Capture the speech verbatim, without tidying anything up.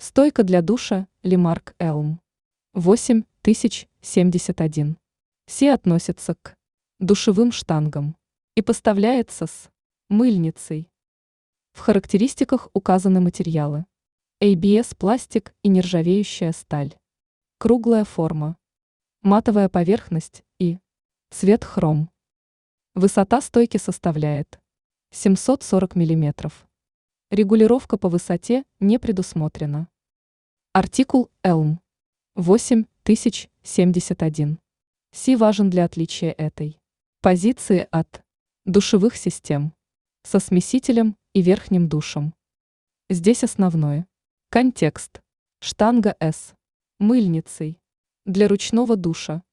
Стойка для душа Лимарк Elm восемь тысяч семьдесят один. Си относится к душевым штангам и поставляется с мыльницей. В характеристиках указаны материалы: эй би эс пластик и нержавеющая сталь, круглая форма, матовая поверхность и цвет хром. Высота стойки составляет семьсот сорок миллиметров. Регулировка по высоте не предусмотрена. Артикул Elm восемь тысяч семьдесят один. Си важен для отличия этой позиции от душевых систем со смесителем и верхним душем. Здесь основное. Контекст. Штанга С. Мыльницей. Для ручного душа.